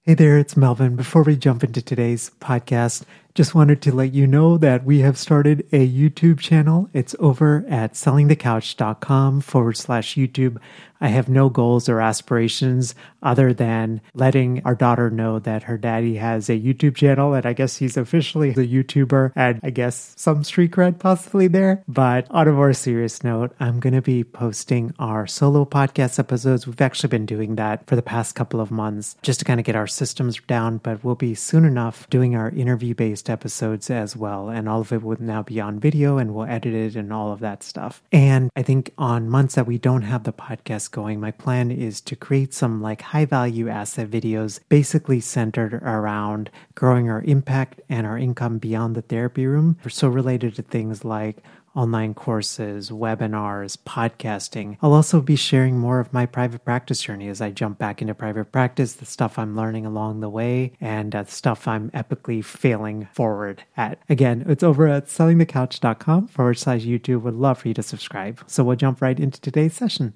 Hey there, it's Melvin. Before we jump into today's podcast, just wanted to let you know that we have started a YouTube channel. It's over at sellingthecouch.com/YouTube. I have no goals or aspirations other than letting our daughter know that her daddy has a YouTube channel, and I guess he's officially a YouTuber and I guess some street cred possibly there. But on a more serious note, I'm going to be posting our solo podcast episodes. We've actually been doing that for the past couple of months just to kind of get our systems down, but we'll be soon enough doing our interview-based episodes as well. And all of it will now be on video and we'll edit it and all of that stuff. And I think on months that we don't have the podcast going, my plan is to create some like high value asset videos basically centered around growing our impact and our income beyond the therapy room. So related to things like online courses, webinars, podcasting. I'll also be sharing more of my private practice journey as I jump back into private practice, the stuff I'm learning along the way, and the stuff I'm epically failing forward at. Again, it's over at sellingthecouch.com/YouTube. Would love for you to subscribe. So we'll jump right into today's session.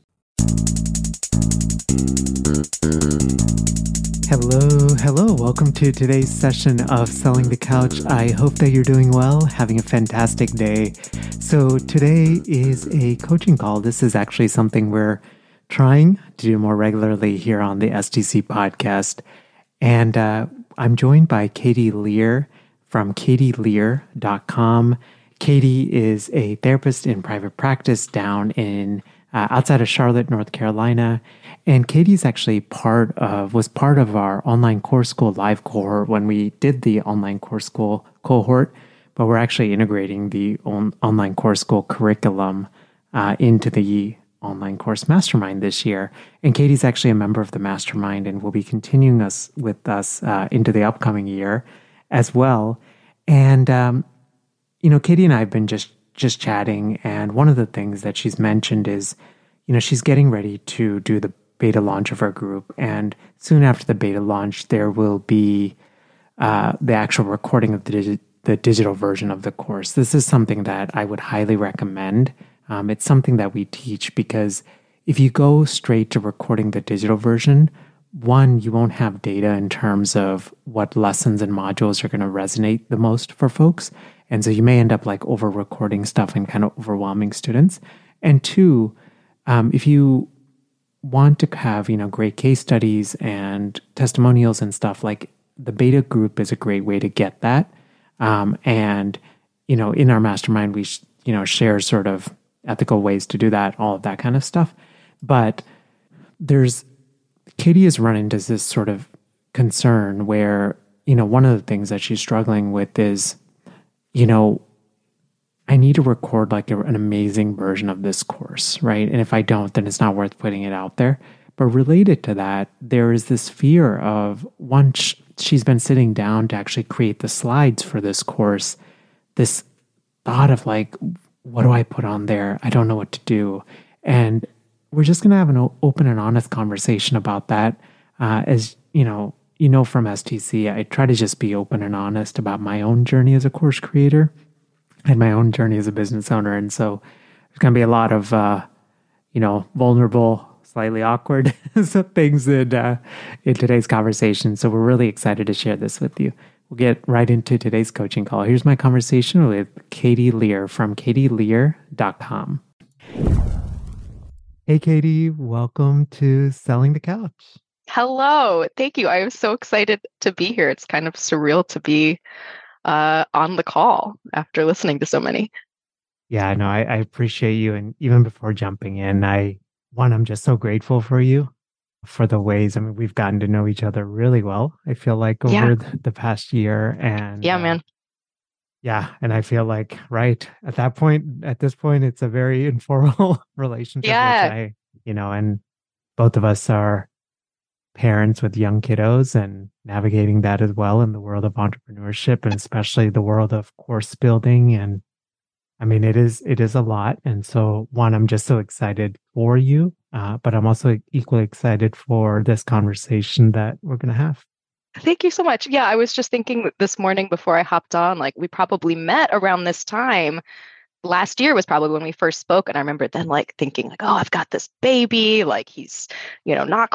Hello. Welcome to today's session of Selling the Couch. I hope that you're doing well, having a fantastic day. So today is a coaching call. This is actually something we're trying to do more regularly here on the STC podcast. And I'm joined by Katie Lear from katielear.com. Katie is a therapist in private practice down in outside of Charlotte, North Carolina. And Katie's actually was part of our online course school live cohort when we did the online course school cohort, but we're actually integrating the online course school curriculum into the online course mastermind this year. And Katie's actually a member of the mastermind and will be continuing with us into the upcoming year as well. And, Katie and I have been just chatting, and one of the things that she's mentioned is, she's getting ready to do the beta launch of her group, and soon after the beta launch, there will be the actual recording of the digital version of the course. This is something that I would highly recommend. It's something that we teach because if you go straight to recording the digital version, one, you won't have data in terms of what lessons and modules are going to resonate the most for folks. And so you may end up like over recording stuff and kind of overwhelming students. And two, if you want to have, great case studies and testimonials and stuff, like the beta group is a great way to get that. And, in our mastermind, we, share sort of ethical ways to do that, all of that kind of stuff. But Katie has run into this sort of concern where, one of the things that she's struggling with is, I need to record like an amazing version of this course, right? And if I don't, then it's not worth putting it out there. But related to that, there is this fear of once she's been sitting down to actually create the slides for this course, this thought of like, what do I put on there? I don't know what to do. And we're just going to have an open and honest conversation about that. As from STC, I try to just be open and honest about my own journey as a course creator and my own journey as a business owner. And so there's going to be a lot of, vulnerable, slightly awkward things in today's conversation. So we're really excited to share this with you. We'll get right into today's coaching call. Here's my conversation with Katie Lear from katielear.com. Hey, Katie, welcome to Selling the Couch. Hello. Thank you. I am so excited to be here. It's kind of surreal to be on the call after listening to so many. Yeah, no, I appreciate you. And even before jumping in, I'm just so grateful for you for the ways, we've gotten to know each other really well. I feel like over the past year. And yeah, man. Yeah. And I feel like, right at this point, it's a very informal relationship. Yeah. And both of us are parents with young kiddos and navigating that as well in the world of entrepreneurship and especially the world of course building. And it is a lot. And so I'm just so excited for you, but I'm also equally excited for this conversation that we're going to have. Thank you so much. Yeah, I was just thinking this morning before I hopped on, like we probably met around this time. Last year was probably when we first spoke. And I remember then like thinking like, oh, I've got this baby, like he's, not quite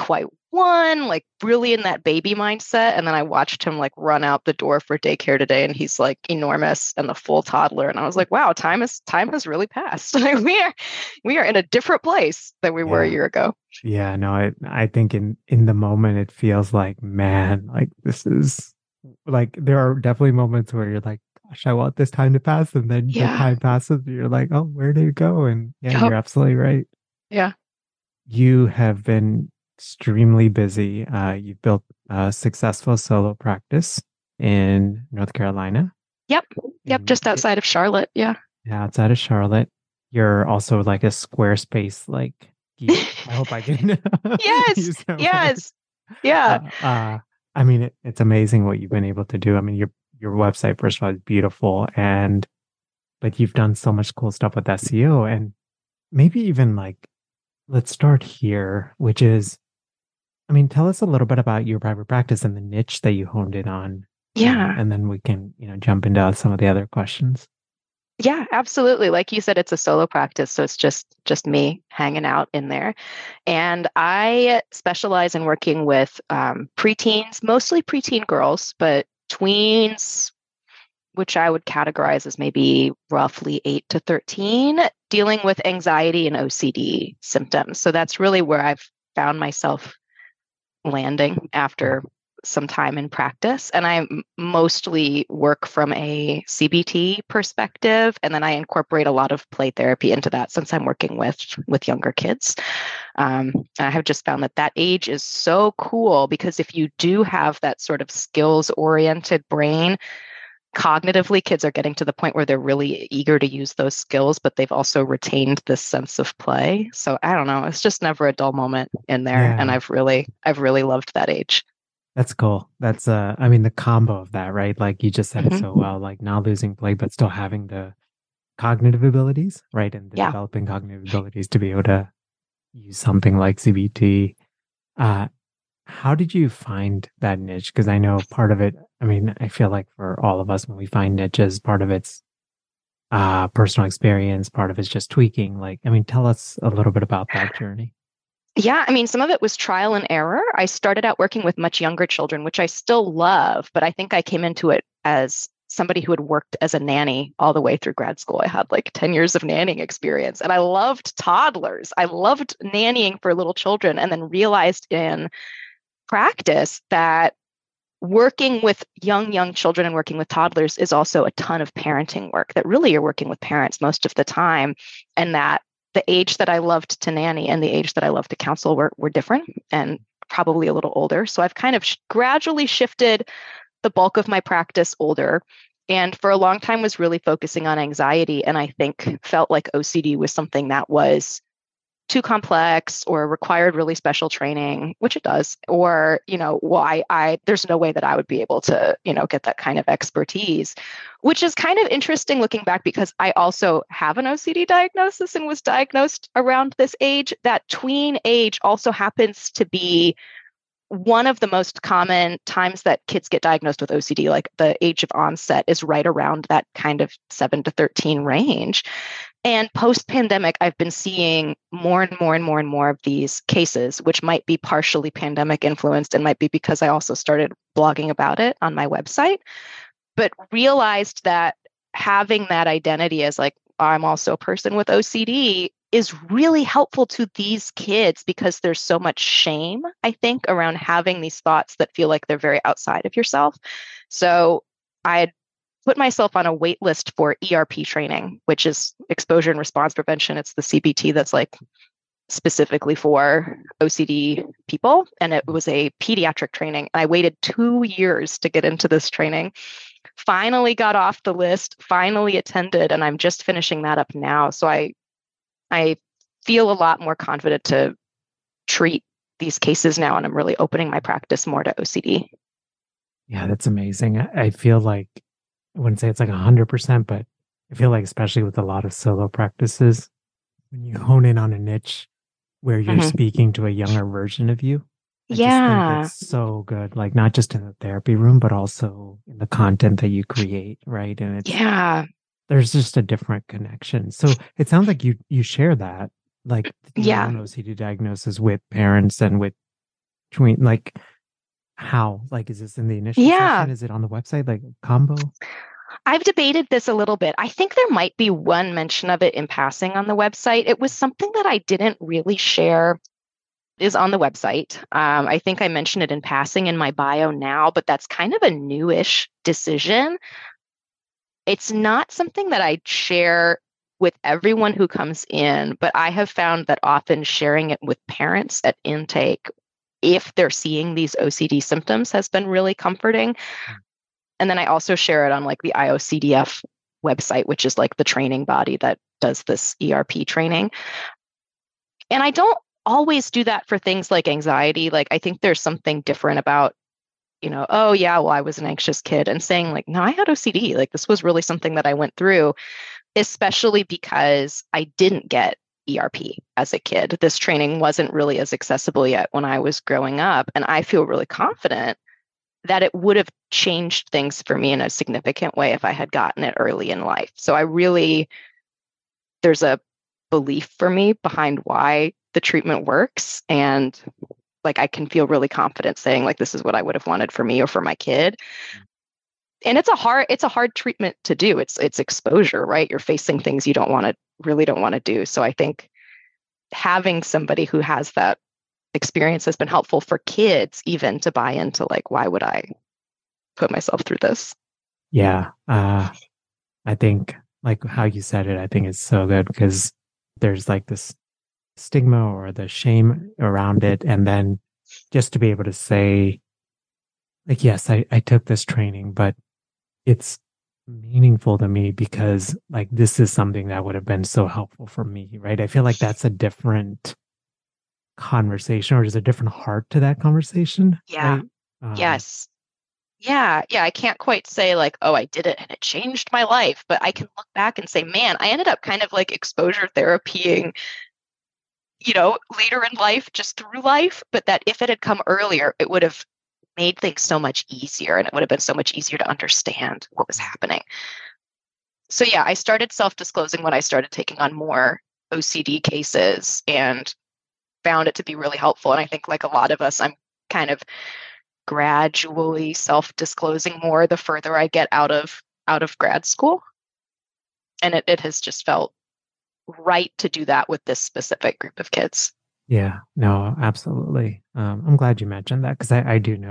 one, like really in that baby mindset. And then I watched him like run out the door for daycare today, and he's like enormous and the full toddler. And I was like, wow, time has really passed. Like we are in a different place than we were a Yeah. year ago. Yeah, no, I think in the moment it feels like, man, like this is like there are definitely moments where you're like, gosh, I want this time to pass, and then the Yeah. time passes, and you're like, oh, where did it go? And yeah, Yep. you're absolutely right. Yeah. You have been extremely busy. You've built a successful solo practice in North Carolina, Yep. Yep. in Just outside of Charlotte. Yeah. outside of Charlotte. You're also like a Squarespace like geek. I hope I can Yes. use that word. Yes. Yeah. Uh, uh, I mean, it's amazing what you've been able to do. I mean, your website, first of all, is beautiful, and but you've done so much cool stuff with SEO, and maybe even like let's start here, which is, I mean, tell us a little bit about your private practice and the niche that you honed in on, Yeah. and then we can, jump into some of the other questions. Yeah, absolutely. Like you said, it's a solo practice, so it's just me hanging out in there. And I specialize in working with preteens, mostly preteen girls, but tweens, which I would categorize as maybe roughly 8 to 13, dealing with anxiety and OCD symptoms. So that's really where I've found myself landing after some time in practice. And I mostly work from a CBT perspective, and then I incorporate a lot of play therapy into that since I'm working with younger kids. And I have just found that age is so cool because if you do have that sort of skills oriented brain, cognitively kids are getting to the point where they're really eager to use those skills, but they've also retained this sense of play. So I don't know, it's just never a dull moment in there, and Yeah, I've really loved that age. that's cool. That's I mean, the combo of that, right? Like you just said it so Hmm. well, like not losing play, but still having the cognitive abilities, right? And the Yeah. developing cognitive abilities to be able to use something like CBT. Uh, how did you find that niche? Because I know part of it, I mean, I feel like for all of us, when we find niches, part of it's personal experience, part of it's just tweaking. Like, I mean, tell us a little bit about that journey. Yeah, I mean, some of it was trial and error. I started out working with much younger children, which I still love, but I think I came into it as somebody who had worked as a nanny all the way through grad school. I had like 10 years of nannying experience, and I loved toddlers. I loved nannying for little children, and then realized in practice that working with young children and working with toddlers is also a ton of parenting work, that really you're working with parents most of the time, and that the age that I loved to nanny and the age that I loved to counsel were different and probably a little older. So I've kind of gradually shifted the bulk of my practice older, and for a long time was really focusing on anxiety, and I think felt like OCD was something that was too complex or required really special training, which it does, or, well, I there's no way that I would be able to, get that kind of expertise, which is kind of interesting looking back because I also have an OCD diagnosis and was diagnosed around this age. That tween age also happens to be one of the most common times that kids get diagnosed with OCD, like the age of onset is right around that kind of 7 to 13 range. And post pandemic, I've been seeing more and more and more and more of these cases, which might be partially pandemic influenced and might be because I also started blogging about it on my website, but realized that having that identity as like, I'm also a person with OCD is really helpful to these kids because there's so much shame, I think, around having these thoughts that feel like they're very outside of yourself. So I had put myself on a wait list for ERP training, which is exposure and response prevention. It's the CBT that's like specifically for OCD people. And it was a pediatric training. I waited 2 years to get into this training. Finally got off the list, finally attended, and I'm just finishing that up now. So I feel a lot more confident to treat these cases now, and I'm really opening my practice more to OCD. Yeah, that's amazing. I feel like I wouldn't say it's like 100%, but I feel like especially with a lot of solo practices, when you hone in on a niche where you're Mhm. speaking to a younger version of you, I just think Yeah. it's so good. Like not just in the therapy room, but also in the content that you create, right? And Yeah. there's just a different connection. So it sounds like you share that, like your Yeah. own OCD diagnosis with parents and with between like how? Like, is this in the initial Yeah. session? Is it on the website? Like combo? I've debated this a little bit. I think there might be one mention of it in passing on the website. It was something that I didn't really share is on the website. I think I mentioned it in passing in my bio now, but that's kind of a newish decision. It's not something that I share with everyone who comes in, but I have found that often sharing it with parents at intake, if they're seeing these OCD symptoms, has been really comforting. And then I also share it on like the IOCDF website, which is like the training body that does this ERP training. And I don't always do that for things like anxiety. Like I think there's something different about, oh yeah, well, I was an anxious kid, and saying like, no, I had OCD. Like this was really something that I went through, especially because I didn't get ERP as a kid. This training wasn't really as accessible yet when I was growing up. And I feel really confident that it would have changed things for me in a significant way if I had gotten it early in life. So there's a belief for me behind why the treatment works. And like, I can feel really confident saying like, this is what I would have wanted for me or for my kid. And it's a hard treatment to do. It's exposure, right? You're facing things you really don't want to do. So I think having somebody who has that experience has been helpful for kids even to buy into like, why would I put myself through this? Yeah. I think like how you said it, I think is so good because there's like this stigma or the shame around it. And then just to be able to say, like, yes, I took this training, but it's meaningful to me because like this is something that would have been so helpful for me, right? I feel like that's a different conversation or there's a different heart to that conversation, Yeah. right? Yes. Yeah. Yeah. I can't quite say like, oh, I did it and it changed my life, but I can look back and say, man, I ended up kind of like exposure therapying, later in life, just through life, but that if it had come earlier, it would have made things so much easier and it would have been so much easier to understand what was happening. So yeah, I started self-disclosing when I started taking on more OCD cases and found it to be really helpful. And I think like a lot of us, I'm kind of gradually self-disclosing more the further I get out of grad school. And it has just felt right to do that with this specific group of kids. Yeah, no, absolutely. I'm glad you mentioned that because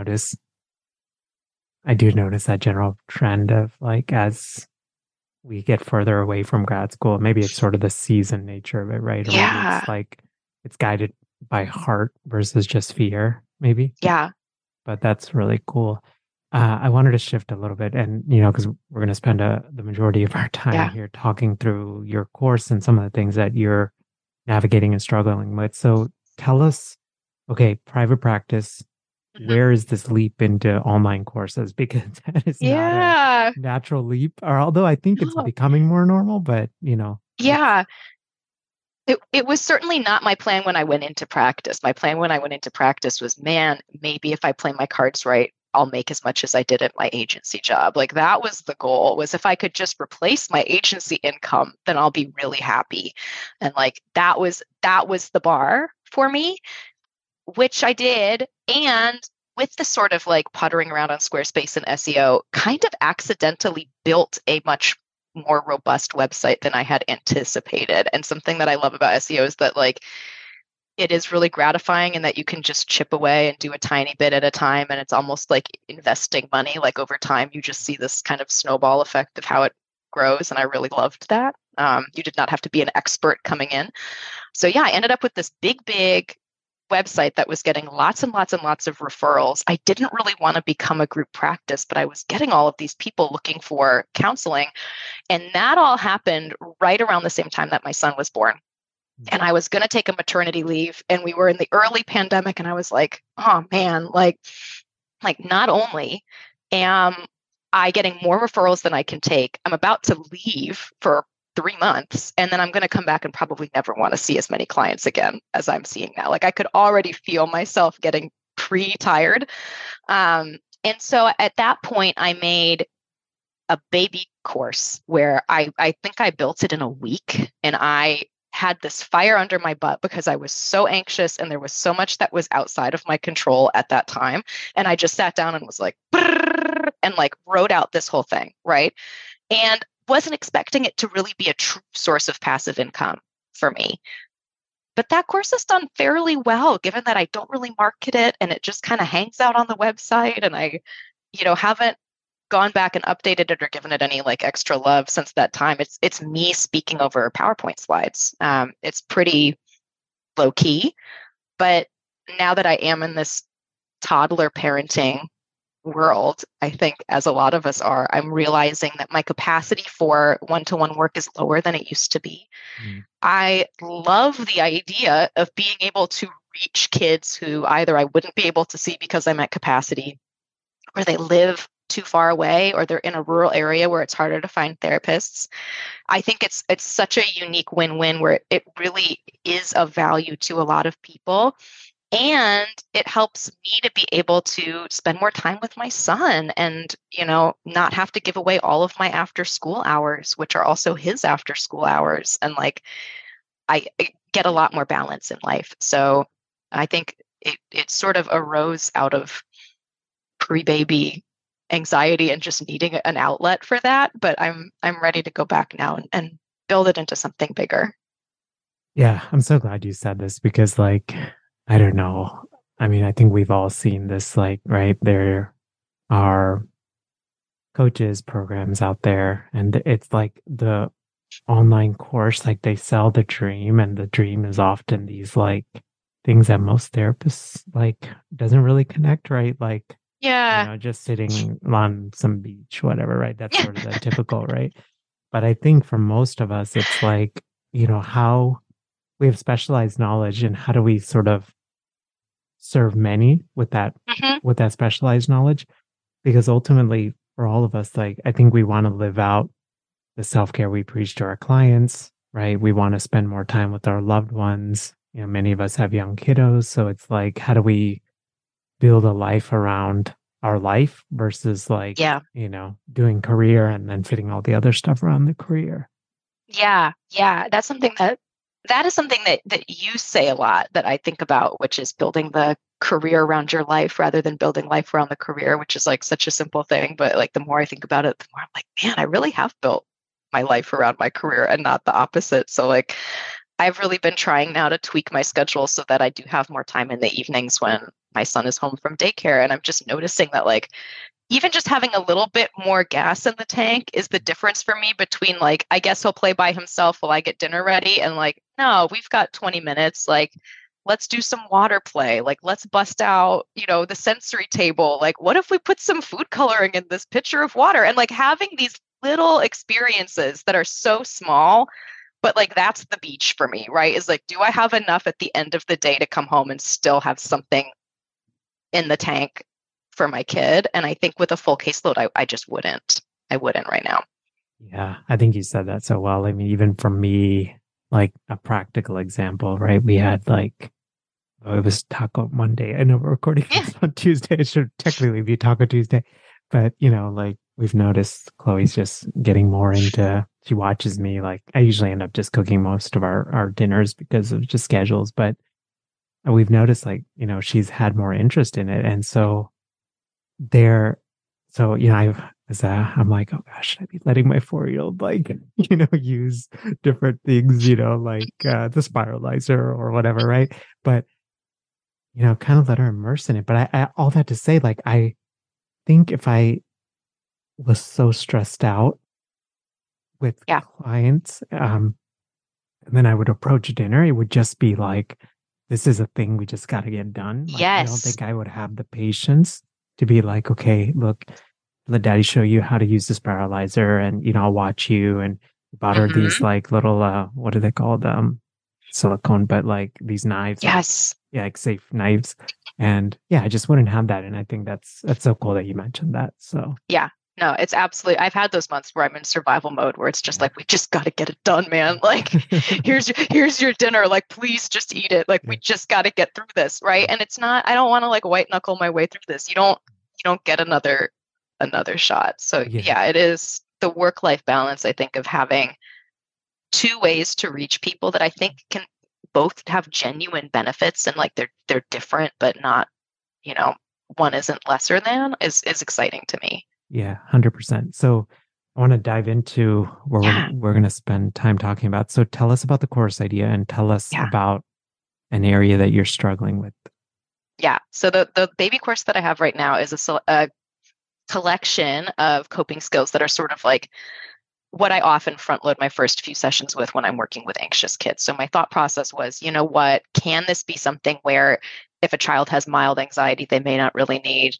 I do notice that general trend of like as we get further away from grad school, maybe it's sort of the season nature of it, right? Or maybe Yeah. it's like it's guided by heart versus just fear, maybe. Yeah. But that's really cool. I wanted to shift a little bit, and because we're going to spend the majority of our time Yeah. here talking through your course and some of the things that you're navigating and struggling with. So tell us, okay, private practice, Mhm. where is this leap into online courses? Because that is not a Yeah. natural leap, or although I think it's becoming more normal, but it's Yeah. It was certainly not my plan when I went into practice. My plan when I went into practice was, man, maybe if I play my cards right, I'll make as much as I did at my agency job. Like that was the goal, was if I could just replace my agency income, then I'll be really happy. And like that was the bar for me, which I did. And with the sort of like puttering around on Squarespace and SEO, kind of accidentally built a much more robust website than I had anticipated. And something that I love about SEO is that like it is really gratifying and that you can just chip away and do a tiny bit at a time. And it's almost like investing money. Like over time, you just see this kind of snowball effect of how it grows. And I really loved that. You did not have to be an expert coming in. So yeah, I ended up with this big website that was getting lots and lots and lots of referrals. I didn't really want to become a group practice, but I was getting all of these people looking for counseling. And that all happened right around the same time that my son was born. And I was going to take a maternity leave, and we were in the early pandemic, and I was like, oh man, like not only am I getting more referrals than I can take, I'm about to leave for 3 months, and then I'm going to come back and probably never want to see as many clients again as I'm seeing now. Like I could already feel myself getting pre-tired. And so at that point, I made a baby course where I think I built it in a week, and I had this fire under my butt because I was so anxious and there was so much that was outside of my control at that time. And I just sat down and was like, "Brrr," and like wrote out this whole thing, right? And wasn't expecting it to really be a true source of passive income for me. But that course has done fairly well, given that I don't really market it and it just kind of hangs out on the website. And I, haven't gone back and updated it or given it any like extra love since that time. It's me speaking over PowerPoint slides. It's pretty low key, but now that I am in this toddler parenting world, I think as a lot of us are, I'm realizing that my capacity for one-to-one work is lower than it used to be. Mm. I love the idea of being able to reach kids who either I wouldn't be able to see because I'm at capacity, or they live too far away, or they're in a rural area where it's harder to find therapists. I think it's such a unique win-win where it really is of value to a lot of people. And it helps me to be able to spend more time with my son and, not have to give away all of my after school hours, which are also his after school hours. And like, I get a lot more balance in life. So I think it sort of arose out of pre-baby anxiety and just needing an outlet for that. But I'm ready to go back now and build it into something bigger. Yeah, I'm so glad you said this because, like, I don't know. I mean, I think we've all seen this, like, right? There are coaches programs out there, and it's like the online course, like they sell the dream, and the dream is often these like things that most therapists like doesn't really connect, right? Like, Yeah. just sitting on some beach, whatever, right? That's sort of the typical, right? But I think for most of us, it's like, how we have specialized knowledge and how do we sort of serve many Hmm. with that specialized knowledge? Because ultimately for all of us, like I think we want to live out the self-care we preach to our clients, right? We want to spend more time with our loved ones. Many of us have young kiddos. So it's like, how do we build a life around our life versus like, Yeah. doing career and then fitting all the other stuff around the career? Yeah. Yeah. That's something that is something that you say a lot that I think about, which is building the career around your life rather than building life around the career, which is like such a simple thing. But like the more I think about it, the more I'm like, man, I really have built my life around my career and not the opposite. So like I've really been trying now to tweak my schedule so that I do have more time in the evenings when my son is home from daycare. And I'm just noticing that like even just having a little bit more gas in the tank is the difference for me between like, I guess he'll play by himself while I get dinner ready. And like, no, we've got 20 minutes. Like, let's do some water play. Like, let's bust out, the sensory table. Like, what if we put some food coloring in this pitcher of water? And like having these little experiences that are so small, but like that's the beach for me, right? Is like, do I have enough at the end of the day to come home and still have something in the tank for my kid? And I think with a full caseload, I just wouldn't. I wouldn't right now. Yeah, I think you said that so well. I mean, even for me, like a practical example, right? We had like, oh, it was Taco Monday. I know we're recording Yeah. this on Tuesday. It should technically be Taco Tuesday. But, like we've noticed Chloe's just getting more into, she watches me. Like I usually end up just cooking most of our dinners because of just schedules. But we've noticed like, she's had more interest in it. And so there, so, I'm like, oh gosh, should I be letting my 4-year-old like, use different things, like the spiralizer or whatever, right? But kind of let her immerse in it. But I all that to say, like, I think if I was so stressed out with Yeah. clients, and then I would approach dinner, it would just be like, this is a thing we just got to get done. Like, I don't Yes. think I would have the patience to be like, okay, look, let daddy show you how to use this paralyzer and, I'll watch you. And bought her these Hmm. like little, what are they called? Silicone, but like these knives, like, Yes. yeah, like safe knives. And yeah, I just wouldn't have that. And I think that's so cool that you mentioned that. So Yeah. No, it's absolutely. I've had those months where I'm in survival mode where it's just yeah. like we just got to get it done, man. Like here's your dinner. Like please just eat it. Like we Yeah. just got to get through this, right? And it's not. I don't want to like white knuckle my way through this. You don't get another shot. So Yeah. yeah, it is the work life balance. I think of having two ways to reach people that I think can both have genuine benefits, and like they're different, but not, you know, one isn't lesser than, is exciting to me. Yeah, 100%. So I want to dive into where Yeah. we're going to spend time talking about. So tell us about the course idea and tell us Yeah. about an area that you're struggling with. Yeah. So the baby course that I have right now is a collection of coping skills that are sort of like what I often front load my first few sessions with when I'm working with anxious kids. So my thought process was, you know what, can this be something where if a child has mild anxiety, they may not really need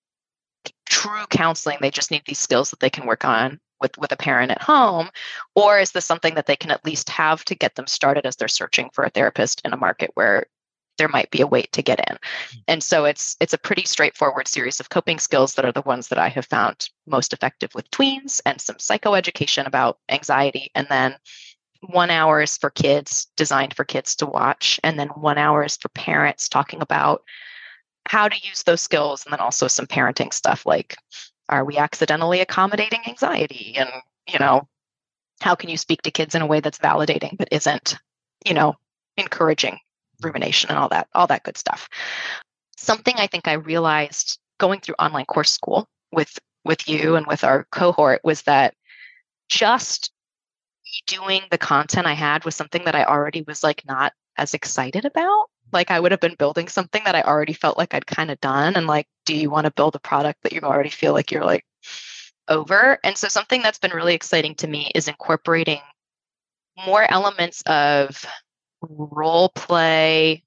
true counseling. They just need these skills that they can work on with a parent at home? Or is this something that they can at least have to get them started as they're searching for a therapist in a market where there might be a wait to get in? And so it's a pretty straightforward series of coping skills that are the ones that I have found most effective with tweens, and some psychoeducation about anxiety, and then 1 hour is for kids, designed for kids to watch, and then 1 hour is for parents talking about how to use those skills, and then also some parenting stuff like, are we accidentally accommodating anxiety? And, you know, how can you speak to kids in a way that's validating but isn't, you know, encouraging rumination and all that good stuff. Something I think I realized going through online course school with you and with our cohort was that just doing the content I had was something that I already was like not as excited about. Like I would have been building something that I already felt like I'd kind of done. And like, do you want to build a product that you already feel like you're like over? And so something that's been really exciting to me is incorporating more elements of role play,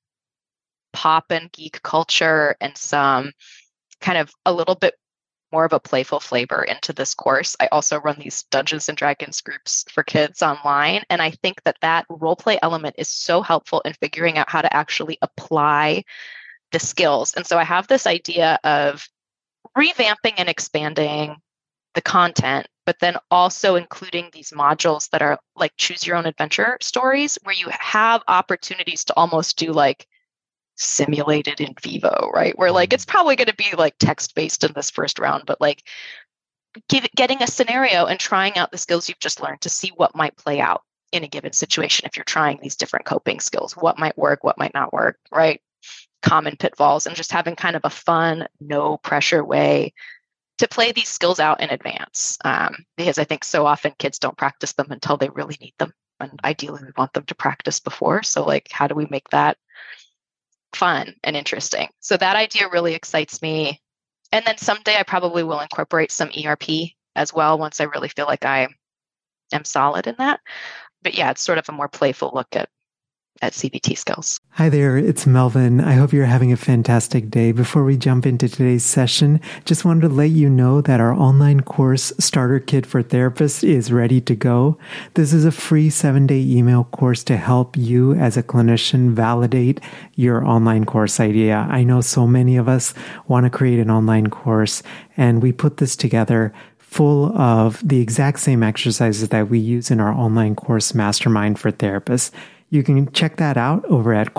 pop and geek culture, and some kind of a little bit more of a playful flavor into this course. I also run these Dungeons and Dragons groups for kids online. And I think that that role play element is so helpful in figuring out how to actually apply the skills. And so I have this idea of revamping and expanding the content, but then also including these modules that are like choose your own adventure stories, where you have opportunities to almost do like simulated in vivo, right? Where like it's probably going to be like text based in this first round, but like getting a scenario and trying out the skills you've just learned to see what might play out in a given situation. If you're trying these different coping skills, what might work, what might not work, right? Common pitfalls, and just having kind of a fun, no pressure way to play these skills out in advance. Because I think so often kids don't practice them until they really need them. And ideally we want them to practice before. So like, how do we make that fun and interesting? So that idea really excites me. And then someday I probably will incorporate some ERP as well once I really feel like I am solid in that. But yeah, it's sort of a more playful look at CBT skills. Hi there, it's Melvin. I hope you're having a fantastic day. Before we jump into today's session, just wanted to let you know that our online course, Starter Kit for Therapists, is ready to go. This is a free 7-day email course to help you as a clinician validate your online course idea. I know so many of us want to create an online course, and we put this together full of the exact same exercises that we use in our online course Mastermind for Therapists. You can check that out over at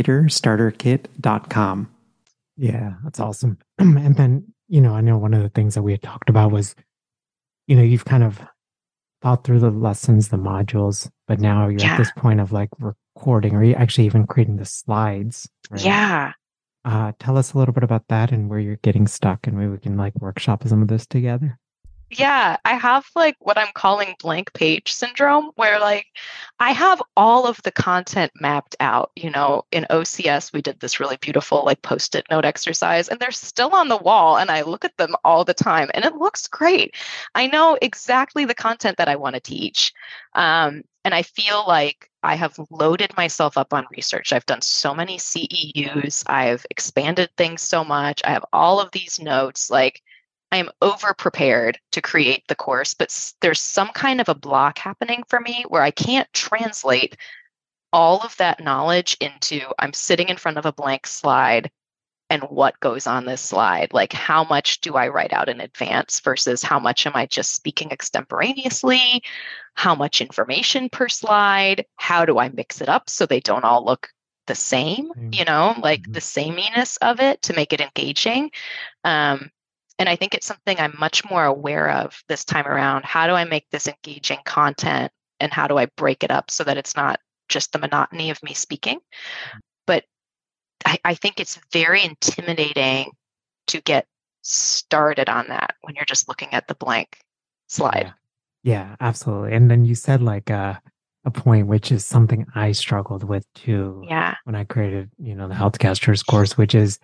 coursecreatorstarterkit.com. Yeah, that's awesome. And then, I know one of the things that we had talked about was, you've kind of thought through the lessons, the modules, but now you're at this point of like recording, or you actually even creating the slides. Right? Yeah. Tell us a little bit about that and where you're getting stuck, and maybe we can like workshop some of this together. Yeah, I have like what I'm calling blank page syndrome, where like I have all of the content mapped out. In OCS, we did this really beautiful like post-it note exercise, and they're still on the wall, and I look at them all the time, and it looks great. I know exactly the content that I want to teach. And I feel like I have loaded myself up on research. I've done so many CEUs. I've expanded things so much. I have all of these notes. Like, I am over prepared to create the course, but there's some kind of a block happening for me where I can't translate all of that knowledge into I'm sitting in front of a blank slide and what goes on this slide. Like, how much do I write out in advance versus how much am I just speaking extemporaneously? How much information per slide? How do I mix it up so they don't all look the same, the sameness of it to make it engaging? And I think it's something I'm much more aware of this time around. How do I make this engaging content and how do I break it up so that it's not just the monotony of me speaking. But I think it's very intimidating to get started on that when you're just looking at the blank slide. Yeah, absolutely. And then you said like a point, which is something I struggled with too. Yeah. When I created, the Healthcasters course, which is,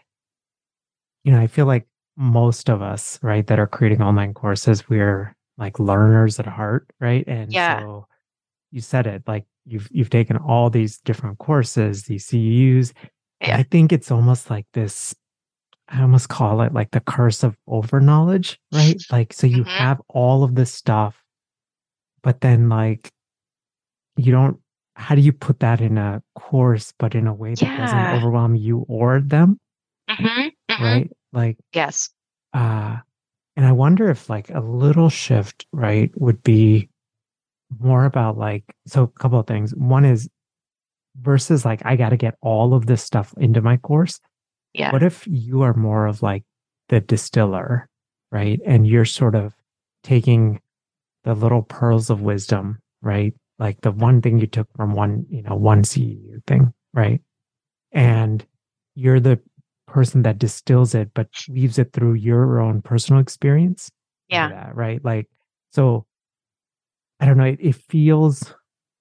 I feel like most of us, right, that are creating online courses, we're like learners at heart, right? And so you said it, like you've taken all these different courses, these CEUs. And I think it's almost like this, I almost call it like the curse of overknowledge, right? Like, so you have all of this stuff, but then like you don't, how do you put that in a course, but in a way that doesn't overwhelm you or them? Right? Like, yes. And I wonder if like a little shift, right, would be more about like, so a couple of things. One is versus like, I got to get all of this stuff into my course. Yeah. What if you are more of like the distiller, right? And you're sort of taking the little pearls of wisdom, right? Like the one thing you took from one CEU thing, right? And you're the person that distills it, but weaves it through your own personal experience. Yeah. That, right. Like, so I don't know. It feels,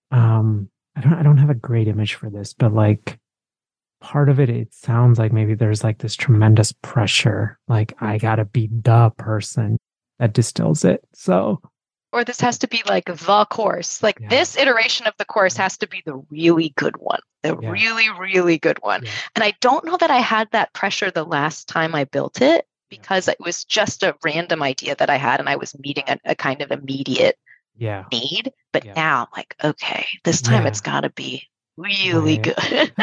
I don't have a great image for this, but like part of it, it sounds like maybe there's like this tremendous pressure. Like I gotta be the person that distills it. So, or this has to be like the course. Like this iteration of the course has to be the really good one, the really, really good one. And I don't know that I had that pressure the last time I built it because it was just a random idea that I had and I was meeting a kind of immediate need. But now I'm like, okay, this time it's got to be really good.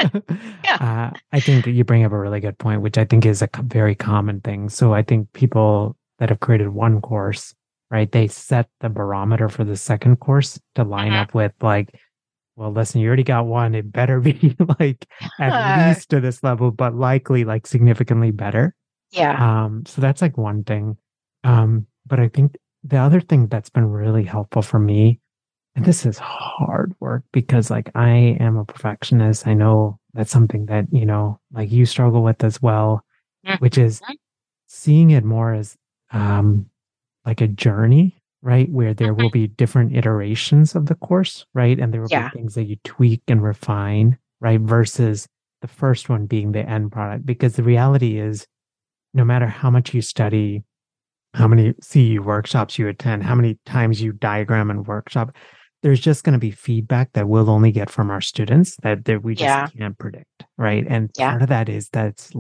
I think you bring up a really good point, which I think is a very common thing. So I think people that have created one course, right, they set the barometer for the second course to line up with like, well, listen, you already got one. It better be like at least to this level, but likely like significantly better. So that's like one thing. But I think the other thing that's been really helpful for me, and this is hard work because like I am a perfectionist. I know that's something that, like you struggle with as well, which is seeing it more as like a journey, right? Where there will be different iterations of the course, right? And there will be things that you tweak and refine, right? Versus the first one being the end product. Because the reality is, no matter how much you study, how many CE workshops you attend, how many times you diagram and workshop, there's just going to be feedback that we'll only get from our students that we just can't predict, right? And part of that is that's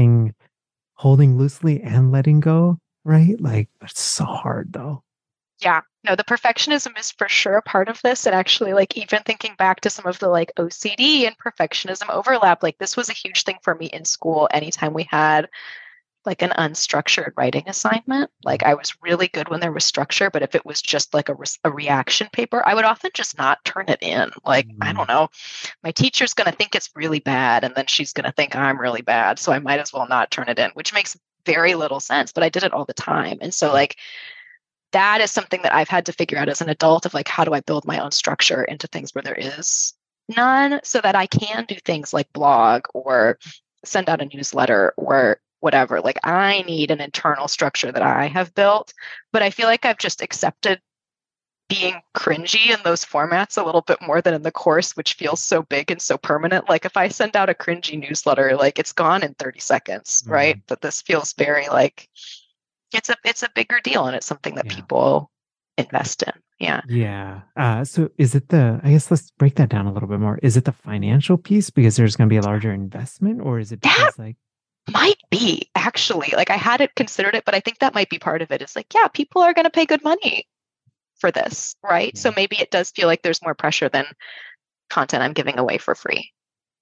holding loosely and letting go, right? Like it's so hard though. Yeah, no, the perfectionism is for sure a part of this. And actually, like even thinking back to some of the like OCD and perfectionism overlap, like this was a huge thing for me in school. Anytime we had like an unstructured writing assignment, like I was really good when there was structure, but if it was just like a reaction paper, I would often just not turn it in. Like, I don't know, my teacher's going to think it's really bad and then she's going to think I'm really bad. So I might as well not turn it in, which makes very little sense, but I did it all the time. And so like, that is something that I've had to figure out as an adult of like, how do I build my own structure into things where there is none so that I can do things like blog or send out a newsletter or whatever. Like I need an internal structure that I have built, but I feel like I've just accepted being cringy in those formats a little bit more than in the course, which feels so big and so permanent. Like if I send out a cringy newsletter, like it's gone in 30 seconds, right? But this feels very like, it's a bigger deal and it's something that people invest in. So is it I guess let's break that down a little bit more. Is it the financial piece because there's going to be a larger investment, or is it because like might be actually like I hadn't considered it, but I think that might be part of it. It's like, people are going to pay good money for this, right? So maybe it does feel like there's more pressure than content I'm giving away for free.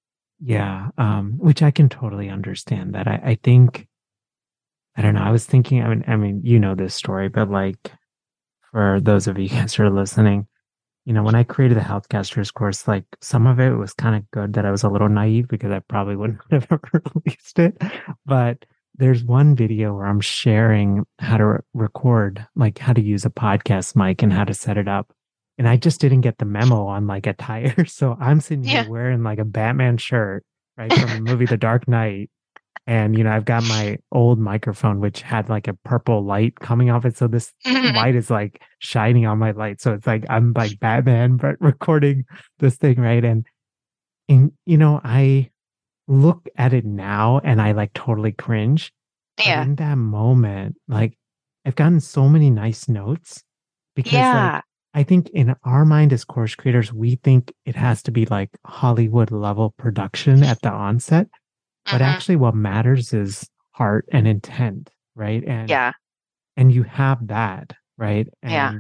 Which I can totally understand that. I think, I don't know. I was thinking, I mean, you know this story, but like for those of you guys who are listening, when I created the Healthcasters course, like some of it was kind of good that I was a little naive because I probably wouldn't have ever released it. But there's one video where I'm sharing how to record, like how to use a podcast mic and how to set it up. and I just didn't get the memo on like attire. So I'm sitting here Yeah. wearing like a Batman shirt, right, from the movie The Dark Knight. And, I've got my old microphone, which had like a purple light coming off it. So this Mhm. light is like shining on my light. So it's like I'm like Batman, but recording this thing, right? And I look at it now and I like totally cringe. But Yeah. in that moment, like I've gotten so many nice notes because like Yeah. I think in our mind as course creators, we think it has to be like Hollywood level production at the onset. But Hmm. actually what matters is heart and intent, right? And Yeah. and you have that, right? Yeah.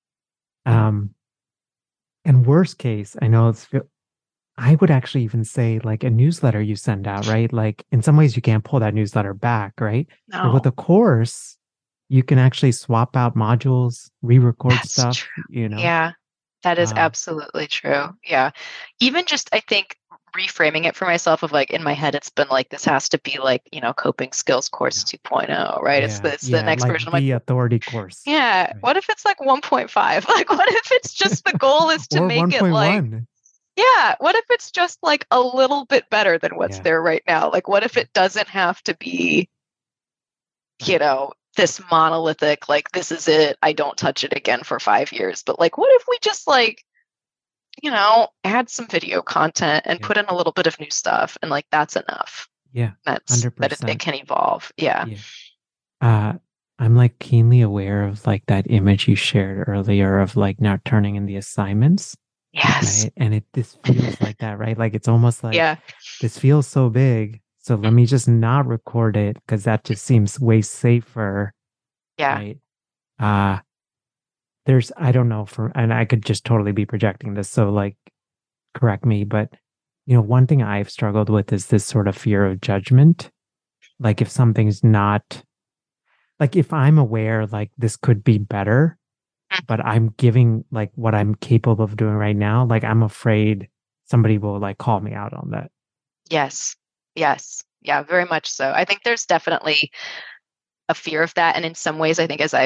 Um and worst case, I know I would actually even say like a newsletter you send out, right? Like in some ways you can't pull that newsletter back, right? But with No, a course, you can actually swap out modules, re-record that's stuff, true. Yeah, that is Um, absolutely true. Yeah. Even just, I think, reframing it for myself of like in my head, it's been like, this has to be like, coping skills course yeah, 2.0, right? yeah, It's the yeah, next like version. I'm like, the authority course, yeah, right? what if it's like 1.5? Like, what if it's just the goal is to Or make it like, 1.1. yeah, what if it's just like a little bit better than what's Yeah, there right now? Like, what if yeah, it doesn't have to be, right. this monolithic, like, this is it, I don't touch it again for 5 years. But like, what if we just like, add some video content and Yeah, put in a little bit of new stuff and like that's enough. yeah, That it 100%. can evolve. Yeah. Yeah. Uh, I'm like keenly aware of like that image you shared earlier of like now turning in the assignments, Yes. right? And this feels like that, right? Like it's almost like Yeah. this feels so big. So let me just not record it because that just seems way safer, Yeah. right? Uh I don't know and I could just totally be projecting this. So like correct me, but one thing I've struggled with is this sort of fear of judgment. Like if something's not like if I'm aware like this could be better, but I'm giving like what I'm capable of doing right now, like I'm afraid somebody will like call me out on that. Yes. Yes. Yeah, very much so. I think there's definitely a fear of that. And in some ways, I think as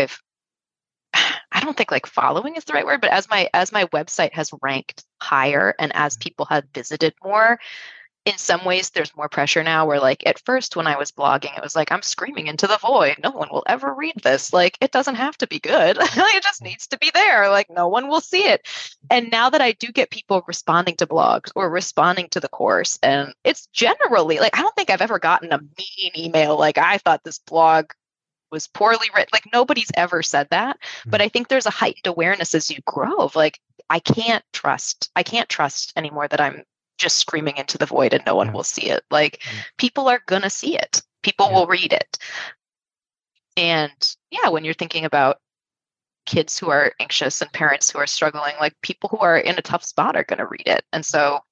I don't think like following is the right word, but as my website has ranked higher and as people have visited more, in some ways there's more pressure now where like at first when I was blogging, it was like I'm screaming into the void. No one will ever read this. Like it doesn't have to be good. It just Yeah. needs to be there. Like no one will see it. And now that I do get people responding to blogs or responding to the course, and it's generally like I don't think I've ever gotten a mean email like I thought this blog was poorly written. Like nobody's ever said that. But Mm. I think there's a heightened awareness as you grow of like, I can't trust anymore that I'm just screaming into the void and no one Yeah. will see it. Like Yeah. people are gonna see it. People Yeah. will read it. And yeah, when you're thinking about kids who are anxious and parents who are struggling, like people who are in a tough spot are gonna read it. And so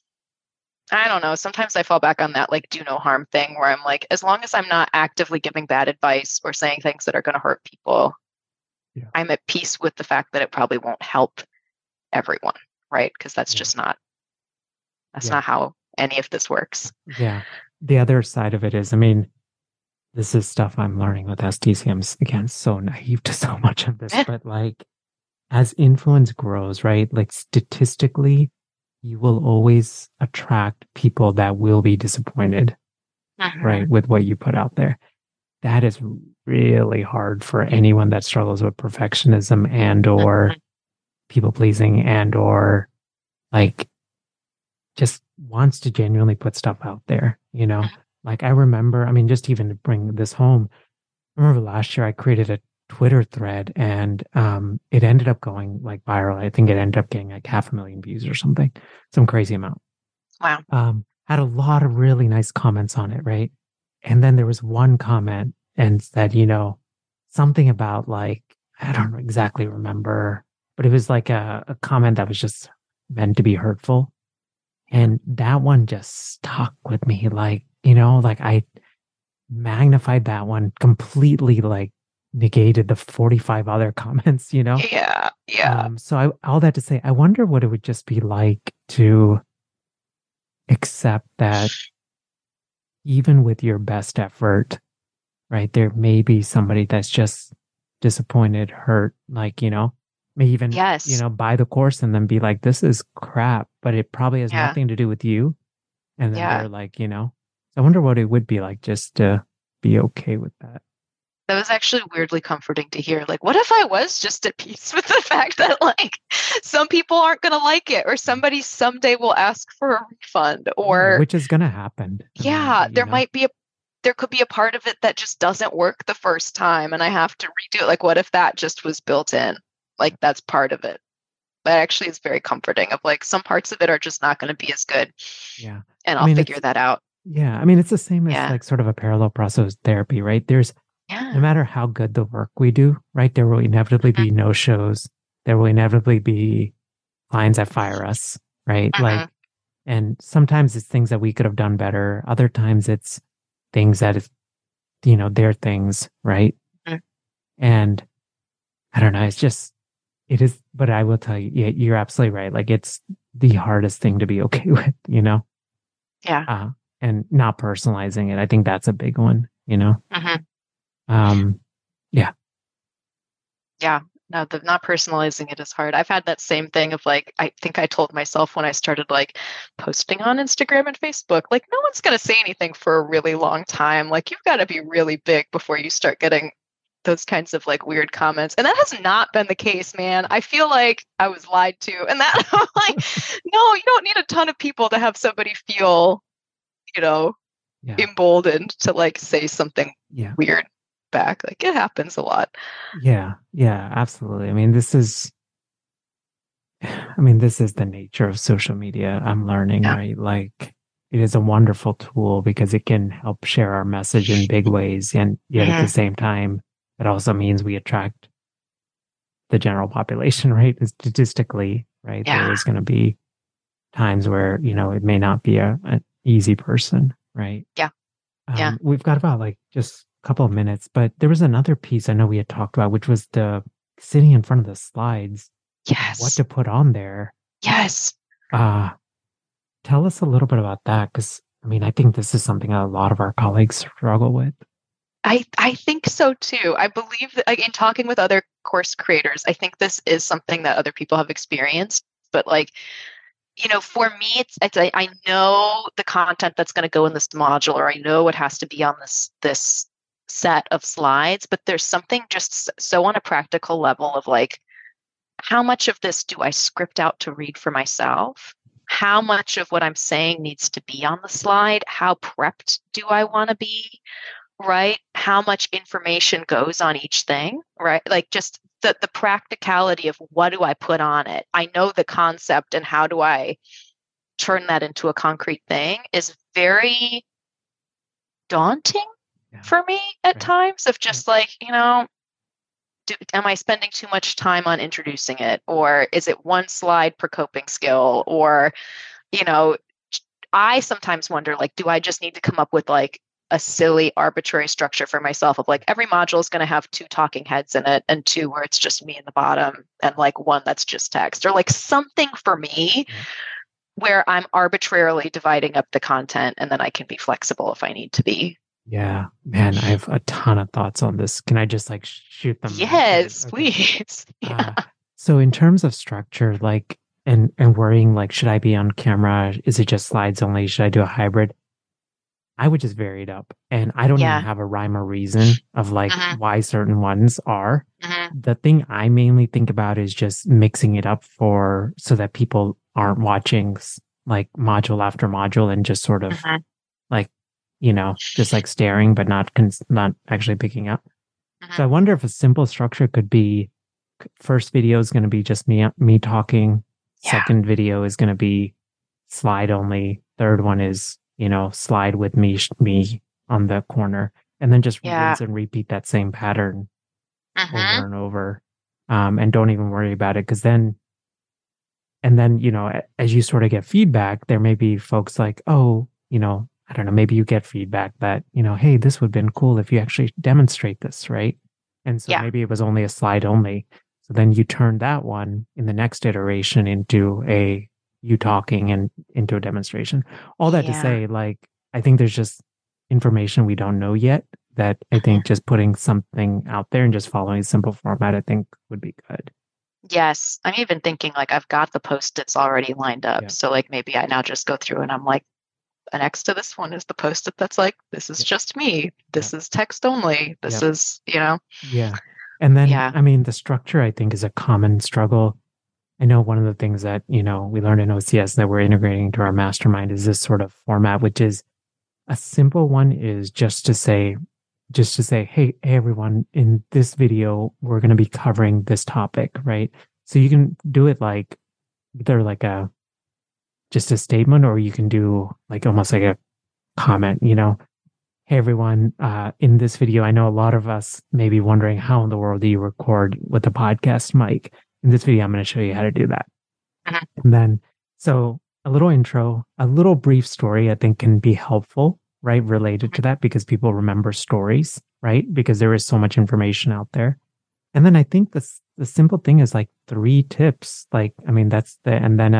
I don't know. Sometimes I fall back on that like do no harm thing where I'm like, as long as I'm not actively giving bad advice or saying things that are going to hurt people, Yeah. I'm at peace with the fact that it probably won't help everyone, right? Because Yeah. that's Yeah. not how any of this works. Yeah. The other side of it is, I mean, this is stuff I'm learning with STC. Again so naive to so much of this, but like as influence grows, right? Like statistically, you will always attract people that will be disappointed, Mhm. right? With what you put out there. That is really hard for anyone that struggles with perfectionism and or Mhm. people pleasing and or like just wants to genuinely put stuff out there. Mhm. Like I remember, I mean, just even to bring this home, I remember last year I created a Twitter thread and it ended up going like viral. I think it ended up getting like 500,000 views or something, some crazy amount. Wow. Had a lot of really nice comments on it, right? And then there was one comment and said, something about like, I don't exactly remember, but it was like a comment that was just meant to be hurtful. Yeah. And that one just stuck with me. Like I magnified that one completely, like negated the 45 other comments. Yeah. Yeah. So all that to say, I wonder what it would just be like to accept that even with your best effort, right, there may be somebody that's just disappointed, hurt, like. may even, Yes. buy the course and then be like, this is crap, but it probably has Yeah. nothing to do with you. And then Yeah. they're like, I wonder what it would be like just to be okay with that. That was actually weirdly comforting to hear. Like, what if I was just at peace with the fact that like some people aren't going to like it, or somebody someday will ask for a refund, Yeah, or which is gonna happen. I mean, yeah, there could be a part of it that just doesn't work the first time and I have to redo it. Like, what if that just was built in? Like, that's part of it. That actually is very comforting of like some parts of it are just not going to be as good. yeah. And I I'll mean, figure that out. it's the same as Yeah. like sort of a parallel process therapy, right? No Yeah. matter how good the work we do, right, there will inevitably Mhm, be no shows. There will inevitably be clients that fire us, right? mhm, And sometimes it's things that we could have done better. Other times it's things that is, their things, right? mhm. And I don't know. It is, but I will tell you, yeah, you're absolutely right. Like it's the hardest thing to be okay with. Yeah. Uh, and not personalizing it. I think that's a big one. Mhm. Um, yeah, Yeah. No, the not personalizing it is hard. I've had that same thing of like, I think I told myself when I started like posting on Instagram and Facebook, like, no one's going to say anything for a really long time. Like, you've got to be really big before you start getting those kinds of like weird comments. And that has not been the case, man. I feel like I was lied to. And that I'm like, no, you don't need a ton of people to have somebody feel, you know, yeah, emboldened to like say something yeah, weird back. Like it happens a lot. yeah, absolutely. This is the nature of social media. I'm learning, Yeah. right? Like it is a wonderful tool because it can help share our message in big ways. And yet at the Hmm. same time, it also means we attract the general population, right? And statistically, right? There Yeah. is going to be times where, it may not be an easy person, right? Yeah. Yeah. We've got about like just a couple of minutes, but there was another piece I know we had talked about, which was the sitting in front of the slides and what Yes. to put on there. Yes. Uh, Tell us a little bit about that because I think this is something a lot of our colleagues struggle with. I think so too. I believe that like in talking with other course creators, I think this is something that other people have experienced. But like, for me, it's I know the content that's going to go in this module, or I know what has to be on this set of slides. But there's something just so on a practical level of like, how much of this do I script out to read for myself? How much of what I'm saying needs to be on the slide? How prepped do I want to be? Right? How much information goes on each thing, right? Like just the practicality of what do I put on it? I know the concept and how do I turn that into a concrete thing is very daunting Yeah, for me at right, times of right. just like, am I spending too much time on introducing it? Or is it one slide per coping skill? Or, you know, I sometimes wonder, like, do I just need to come up with like a silly arbitrary structure for myself of like every module is going to have two talking heads in it and two where it's just me in the bottom and like one that's just text or like something for me Yeah. where I'm arbitrarily dividing up the content and then I can be flexible if I need to be. Yeah, man, I have a ton of thoughts on this. Can I just like shoot them right to you? Yes, Okay. please. Yeah. Uh, so in terms of structure, like, and worrying, like, should I be on camera? Is it just slides only? Should I do a hybrid? I would just vary it up, and I don't even Yeah. have a rhyme or reason of like Hmm. why certain ones are. Hmm. The thing I mainly think about is just mixing it up for so that people aren't watching like module after module and just sort of Hmm. like, just like staring, but not actually picking up. So Hmm. I wonder if a simple structure could be first video is going to be just me talking. Yeah. Second video is going to be slide only. Third one is, slide with me on the corner and then just Yeah. rinse and repeat that same pattern over Hmm. and over. And don't even worry about it. And then, as you sort of get feedback, there may be folks like, oh, I don't know, maybe you get feedback that, hey, this would have been cool if you actually demonstrate this, right? And so Yeah. maybe it was only a slide only. So then you turn that one in the next iteration into you talking and into a demonstration. All that to Yeah. say, like, I think there's just information we don't know yet that I Hmm. think just putting something out there and just following a simple format, I think would be good. Yes. I'm even thinking like I've got the post-its already lined up. Yeah. So like maybe I now just go through and I'm like, next to this one is the post-it that's like, this is Yeah. just me. Yeah. This is text only. This Yeah. is, Yeah. And then, yeah. I mean, the structure, I think, is a common struggle. I know one of the things that, we learned in OCS that we're integrating to our mastermind is this sort of format, which is a simple one is just to say, hey, everyone, in this video, we're going to be covering this topic, right? So you can do it like either like just a statement, or you can do like almost like a comment, hey, everyone, in this video, I know a lot of us may be wondering how in the world do you record with a podcast mic. In this video, I'm going to show you how to do that. Mhm. And then, so a little intro, a little brief story, I think can be helpful, right? Related to that, because people remember stories, right? Because there is so much information out there. And then I think the simple thing is like 3 tips. Like, I mean, and then,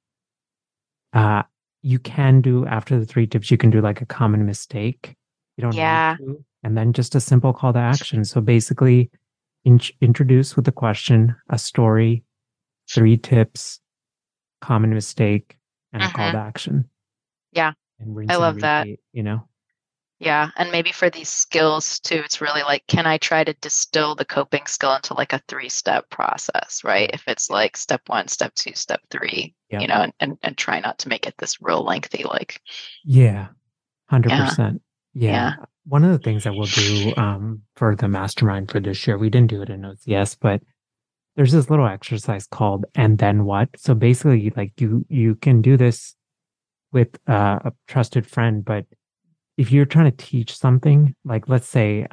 you can do after the 3 tips, you can do like a common mistake. You don't need Yeah. to. And then just a simple call to action. So basically, introduce with a question, a story, 3 tips, common mistake, and a call Hmm. to action. Yeah. And I rinse and love that. repeat. Yeah. And maybe for these skills too, it's really like, can I try to distill the coping skill into like a 3-step process, right? Yeah. If it's like step 1, step 2, step 3, Yeah. and try not to make it this real lengthy, like, Yeah. yeah, 100%. Yeah. yeah. One of the things that we'll do for the mastermind for this year, we didn't do it in OCS, but there's this little exercise called "And Then What?" So basically, like you can do this with a trusted friend, but if you're trying to teach something, like let's say,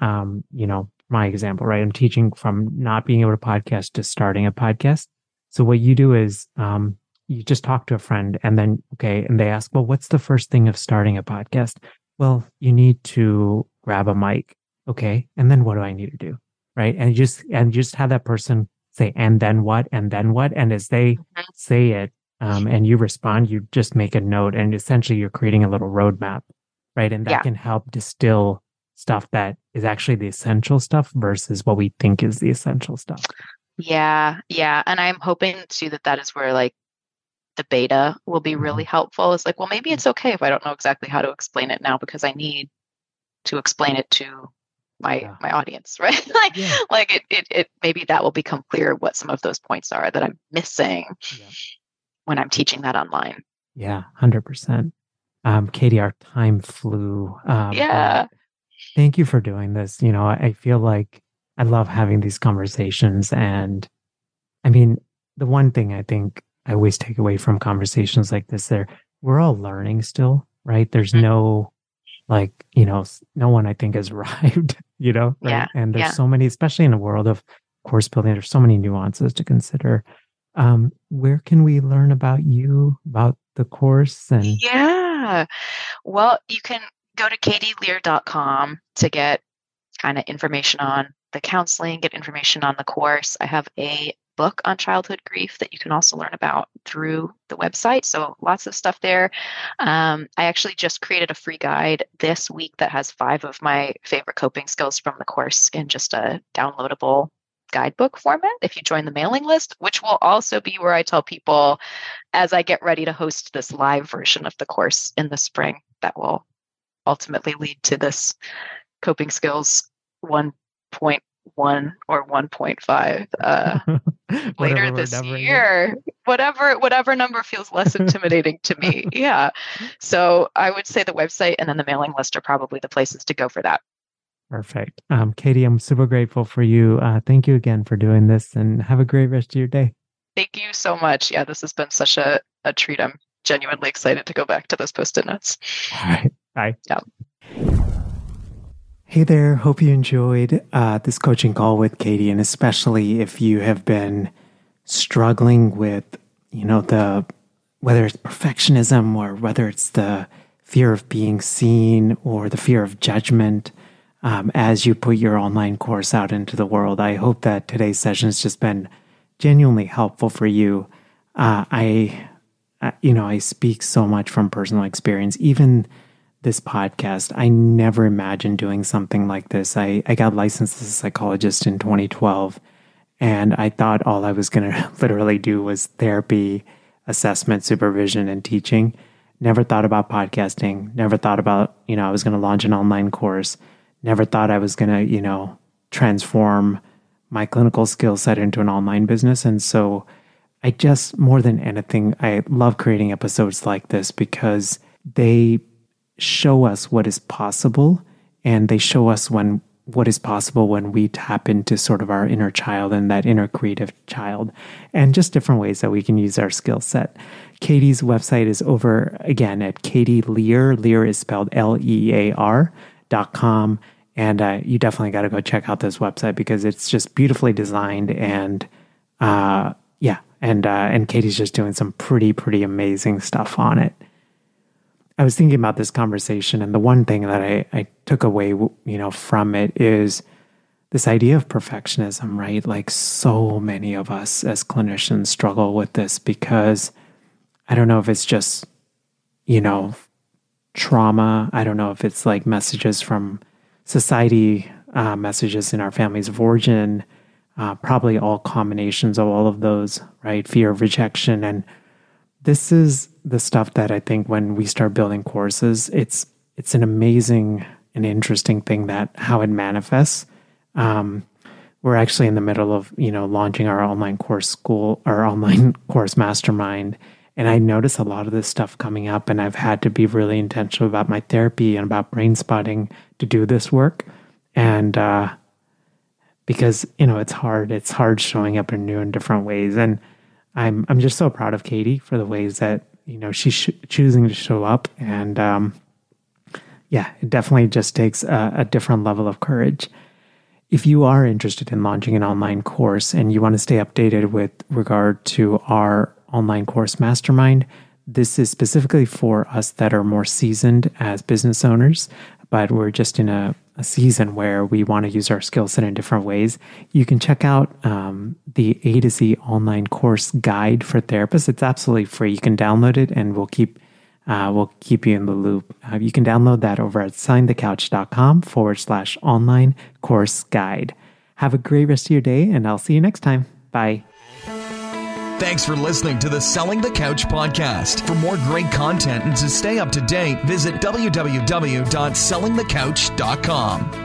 my example, right? I'm teaching from not being able to podcast to starting a podcast. So what you do is, you just talk to a friend and then, okay, and they ask, well, what's the first thing of starting a podcast? Well, you need to grab a mic. Okay. And then what do I need to do? Right. And just have that person say, and then what? And then what? And as they Mhm. say it, and you respond, you just make a note, and essentially you're creating a little roadmap, right? And that Yeah. can help distill stuff that is actually the essential stuff versus what we think is the essential stuff. Yeah. Yeah. And I'm hoping too that is where like the beta will be really helpful. It's like, well, maybe it's okay if I don't know exactly how to explain it now because I need to explain it to my Yeah. my audience, right? like Yeah. like it maybe that will become clear what some of those points are that I'm missing Yeah. when I'm teaching that online. Yeah. 100%. Katie, our time flew. Yeah. But thank you for doing this. I feel like I love having these conversations. And I mean, the one thing I think I always take away from conversations like this, we're all learning still, right? There's Mhm. no, like, no one I think has arrived, right? Yeah. And there's Yeah. so many, especially in the world of course building, there's so many nuances to consider. Where can we learn about you, about the course? And Yeah. Well, you can go to katielear.com to get kind of information on the counseling, get information on the course. I have a book on childhood grief that you can also learn about through the website. So lots of stuff there. I actually just created a free guide this week that has 5 of my favorite coping skills from the course in just a downloadable guidebook format if you join the mailing list, which will also be where I tell people as I get ready to host this live version of the course in the spring that will ultimately lead to this coping skills 1.1 or 1.5 later whatever this number year. Whatever number feels less intimidating to me. Yeah. So I would say the website and then the mailing list are probably the places to go for that. Perfect. Katie, I'm super grateful for you. Thank you again for doing this, and have a great rest of your day. Thank you so much. Yeah, this has been such a treat. I'm genuinely excited to go back to those post-it notes. All right. Bye. Yeah. Hey there. Hope you enjoyed this coaching call with Katie, and especially if you have been struggling with, whether it's perfectionism or whether it's the fear of being seen or the fear of judgment as you put your online course out into the world. I hope that today's session has just been genuinely helpful for you. I speak so much from personal experience. Even this podcast, I never imagined doing something like this. I got licensed as a psychologist in 2012, And I thought all I was going to literally do was therapy, assessment, supervision, and teaching. Never thought about podcasting. Never thought about, I was going to launch an online course. Never thought I was going to, transform my clinical skill set into an online business. And so I just, more than anything, I love creating episodes like this because they show us what is possible, and they show us what is possible when we tap into sort of our inner child and that inner creative child, and just different ways that we can use our skill set. Katie's website is over again at Katie Lear. Lear is spelled LEAR.com. And you definitely got to go check out this website because it's just beautifully designed. And and Katie's just doing some pretty amazing stuff on it. I was thinking about this conversation, and the one thing that I took away, from it is this idea of perfectionism, right? Like so many of us as clinicians struggle with this because I don't know if it's just, trauma. I don't know if it's like messages from society, messages in our families of origin, probably all combinations of all of those, right? Fear of rejection. And this is the stuff that I think when we start building courses, it's an amazing and interesting thing that how it manifests. We're actually in the middle of, launching our online course our online course mastermind. And I notice a lot of this stuff coming up, and I've had to be really intentional about my therapy and about brain spotting to do this work. And because, it's hard showing up in new and different ways. And I'm just so proud of Katie for the ways that, she's choosing to show up. And it definitely just takes a different level of courage. If you are interested in launching an online course and you want to stay updated with regard to our online course mastermind, this is specifically for us that are more seasoned as business owners, but we're just in a season where we want to use our skill set in different ways. You can check out the A to Z online course guide for therapists. It's absolutely free. You can download it, and we'll keep you in the loop. You can download that over at sellingthecouch.com/online course guide. Have a great rest of your day, and I'll see you next time. Bye. Thanks for listening to the Selling the Couch podcast. For more great content and to stay up to date, visit www.sellingthecouch.com.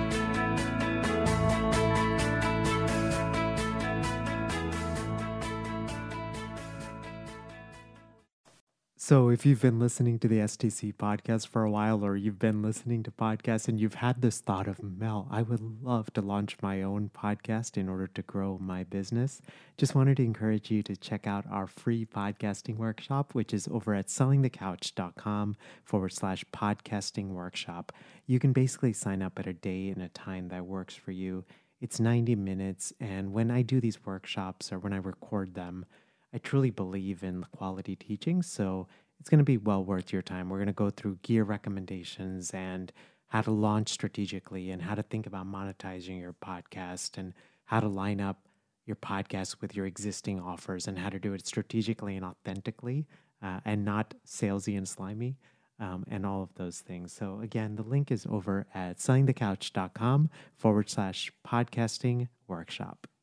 So if you've been listening to the STC podcast for a while, or you've been listening to podcasts and you've had this thought of, Mel, I would love to launch my own podcast in order to grow my business, just wanted to encourage you to check out our free podcasting workshop, which is over at sellingthecouch.com/podcasting workshop. You can basically sign up at a day and a time that works for you. It's 90 minutes. And when I do these workshops or when I record them, I truly believe in quality teaching, so it's going to be well worth your time. We're going to go through gear recommendations and how to launch strategically and how to think about monetizing your podcast and how to line up your podcast with your existing offers and how to do it strategically and authentically and not salesy and slimy and all of those things. So again, the link is over at sellingthecouch.com/podcasting workshop.